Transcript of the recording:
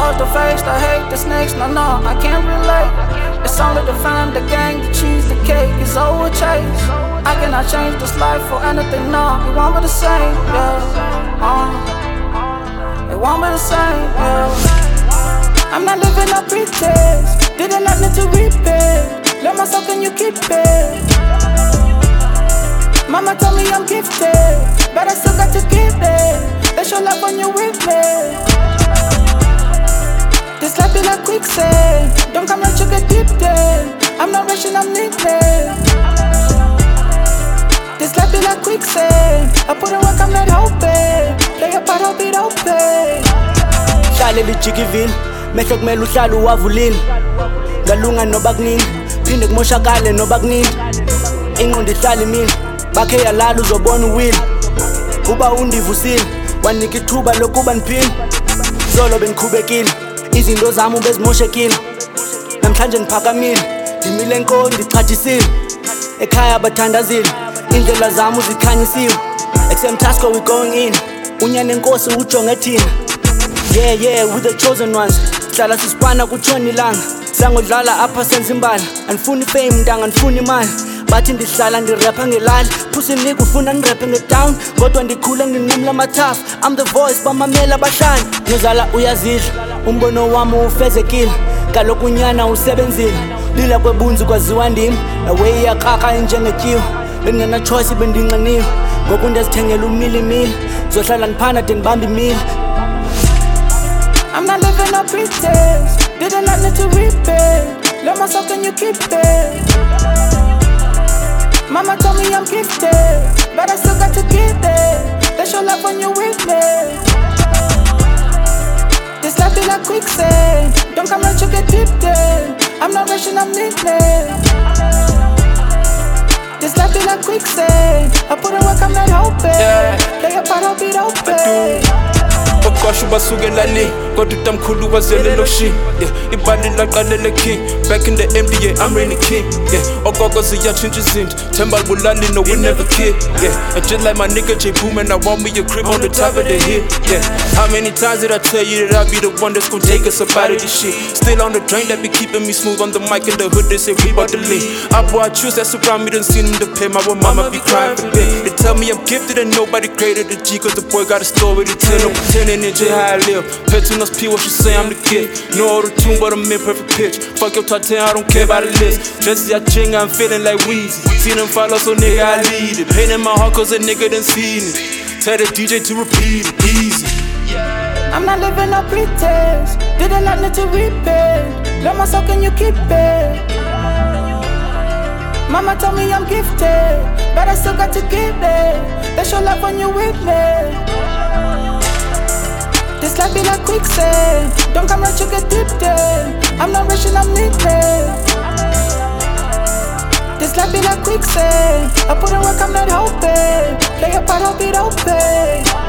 off the face, I hate the snakes, no, I can't relate. It's only the fame, the gang, the cheese, the cake, it's over chase. I cannot change this life for anything, no, it won't be the same, yeah. It won't be the same, yeah. I'm not living up pretense, didn't let me to repay. Let myself, can you keep it? Mama told me I'm gifted, but I still got to give it. They show love when you're with me. This life be like quicksand, don't come like you get dipped in. I'm not rushing, I'm needing. This life be like quicksand, I put in work, I'm not hoping. Play a part, hope it open. Hlale lijikivile, mehlo kumele uhlale uwavulile. Ngalunga noba kunini, phinde kumoshakale noba kunini. Ingqondo ihlala imini, bakhe yalala uzobona uwili. Kuba undivusile, wanika ithuba lokuba niphile. Zolo beniqhubekile, izinto zami bezimoshekile. Namhlanje ngiphakamile, ngimile nko ngichathisile. Ekhaya bathandazile, indlela zami uzikhanyisiwe. Eksemtasko we going in, unyane enkosi ujonge thina. Yeah, with the chosen ones. Hlala sisipana kutshona ilanga. Sangodlala apha senza imbala. Andifuni fame ndanga andifuni imali. Bathi ndihlala ndirapha ngelali. Pussy nigga ufuna ndiraphe ngedown. Kodwa ndikhule nginqumla amathafu. I'm the voice bamamela abahlali. Nozala uyazidla, umbono wami ufezekile. Kaloku unyana usebenzile. Lila kwebunzi kwaziwa ndim. Nawe iyaqaqa enjengetyiwa. Bengena choice bendinqaniwe. Ngoku ndiyazithengela umilimili. Zohlala ndiphana de ndibambe imili. I'm not living up pretense, didn't let me to repay. Let myself, can you keep it? Mama told me I'm gifted, but I still got to give it. They show love when you're with me. This life be like quicksand, don't come like you get dipped in. I'm not rushing, I'm needing. This life be like quicksand, I put in work, I'm not hoping. Play a part, hope it open. Oqasha basukela le kodwa utamkhulu wazele loshi ibali laqalela king back in the MD I'm really king ogogo ziyatshintsha izinto themba libulali no we never kid and just like my nigga J Boom and I want me a crib on the top of the hill how many times did I tell you that I'll be the one that's gonna take us up out of this shit still on the drain that be keeping me smooth on the mic in the hood they say we bout to lean I choose that's around me done seen him to pay my mama be crying for that they tell me I'm gifted and nobody greater than G cause the boy got a story to tell no pretending in J how I live. Petunas P, what you say, I'm the kid. No auto-tune, but I'm in perfect pitch. Fuck your top 10, I don't care about the list. Just ya ching, I'm feeling like Weezy. See them follow, so nigga, I lead it. Pain in my heart, cause a nigga done seen it. Tell the DJ to repeat it, easy. I'm not living up pretense, didn't let me to repay. Let myself, can you keep it? Mama told me I'm gifted, but I still got to give it. They show love when you're with me. This life be like quicksand, don't come right, you get dipped in. I'm not rushing, I'm needing. This life be like quicksand, I put in work, I'm not hoping. Play a part, hope it open.